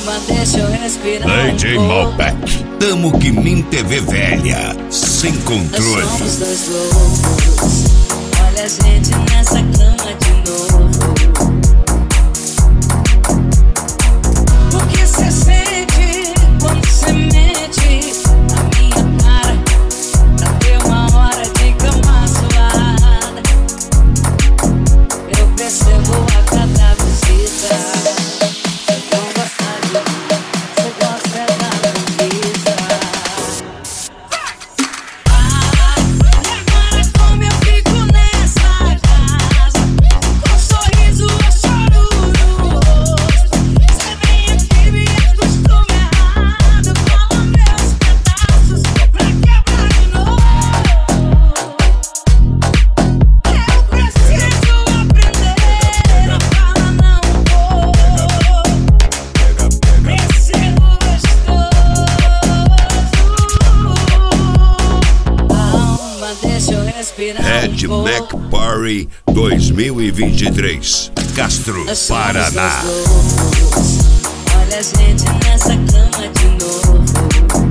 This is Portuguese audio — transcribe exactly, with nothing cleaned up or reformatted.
Deixa eu respirar. D J um Malbec. Tamo que nem T V velha, sem controle. Nós somos dois loucos. Olha a gente nessa cama de novo. O que cê sente quando cê mente na minha cara pra ter uma hora de cama suada? Eu percebo a cada visita. Red Mac Party dois mil e vinte e três, Castro, Paraná. Olha a gente nessa cama de novo.